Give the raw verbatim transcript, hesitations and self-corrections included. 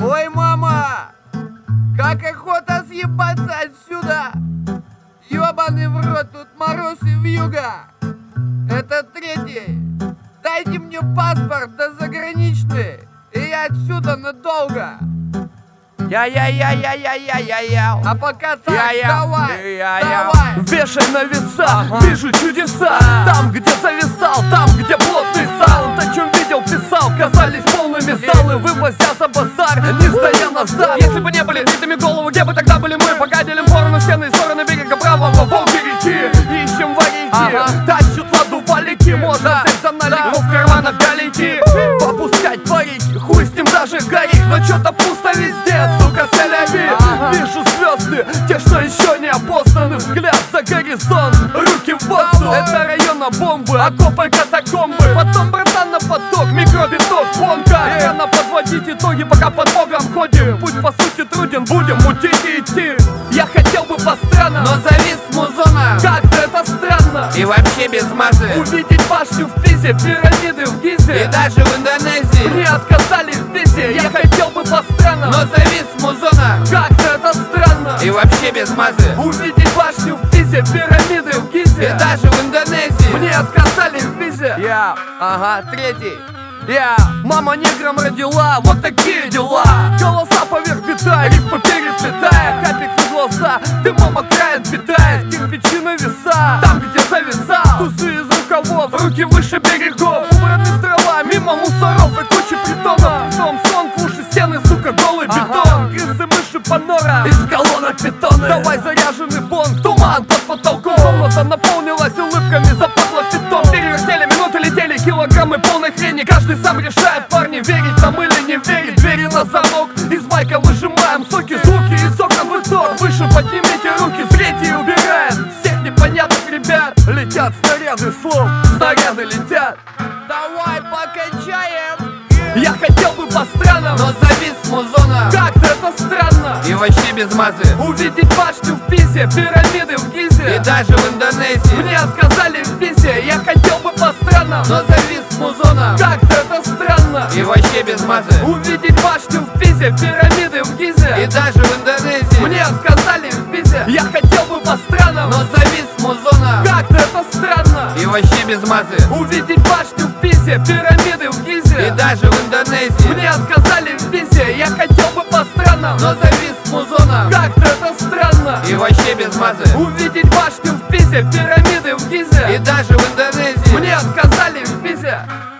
Ой, мама, как охота съебаться отсюда! Ёбаный в рот, тут мороз и вьюга! Это третий! Дайте мне паспорт, да заграничный, и я отсюда надолго! Я-я-я-я-я-я-я-я. А пока так, Я-я. давай, Я-я. давай! Вешай на веса, Ага. вижу чудеса. Там, где зависал, там, где плотный саунд. О чем видел, писал, казались полными залы. Вывозя за базар, не стоя назад. Если бы не были битыми голову, где бы тогда были мы? Пока делим сторону стены и стороны берега правого волки реки. Ищем варики, Ага. тащут воду валики. Можно Да. взять за налегку в карманах галики. Попускать парики, хуй с ним даже горит. Но что-то пусто везде, сука, селяви. Ага. Вижу звезды, те, что еще не опознаны. Взгляд за горизонт, руки в воздух. Это района бомбы, окопы, катакомбы. Потом, братан, на поток, микробиток, вон как. Рано подводить итоги, пока под Богом ходим. Путь по сути труден, будем мутить и идти. Я хотел бы по странам, Но завис музона, как-то это странно. и вообще без мазы, Увидеть башню в Пизе, пирамиды в Гизе. и даже в Индонезии. Мне отказали в визе, я хотел бы по странам. Но завис музона, Как-то это странно. и вообще без мазы, Увидеть башню в Пизе, пирамиды в и Гизе. даже в Индонезии. Мне отказали в визе. Я, ага, третий. Я, мама негром родила, вот такие дела. Голоса поверх бита, рифмы переплетая. Капик в глаза, дымом окраин питает. Кирпичины веса, там где зависал. Тусы из рукавов, руки выше берегов. Убраны в трава, мимо мусоров и кучи притонов. Дом, сон, в уши, стены, сука, голый бетон. Крысы, мыши, панора, из колонок бетона. Давай заряженный бонг, туман под потолком. Комната наполнилась улыбками, запахло фитом. Перевертели, минуты летели, килограммы полной хрени. Каждый сам решает, парни, верить нам или не верить. Двери на замок, из майка выжимаем соки, звуки из окна в итог. Выше поднимите руки, третий убирает всех непонятных ребят. Летят снаряды слов, снаряды летят. Давай покачаем. Я хотел бы по странам, Но завис музона, как-то это странно. и вообще без мазы, Увидеть башню в Пизе, пирамиды в и Гизе. даже в Индонезии. Мне отказали в визе, я хотел бы по странам. Но завис музона, Как-то это странно. и вообще без мазы, Увидеть башню в Пизе, пирамиды в и Гизе. даже в Индонезии. Мне отказали в визе, я хотел бы по странам. Но завис музона, Как-то это странно. и вообще без мазы, Увидеть башню в Пизе, пирамиды в и Гизе. даже в Индонезии. Мне отказали в визе, я хотел бы по странам. Но завис музона, Как-то это странно. и вообще без мазы, Увидеть башню в Пизе, пирамиды в и Гизе. даже в Индонезии. Мне отказали в визе.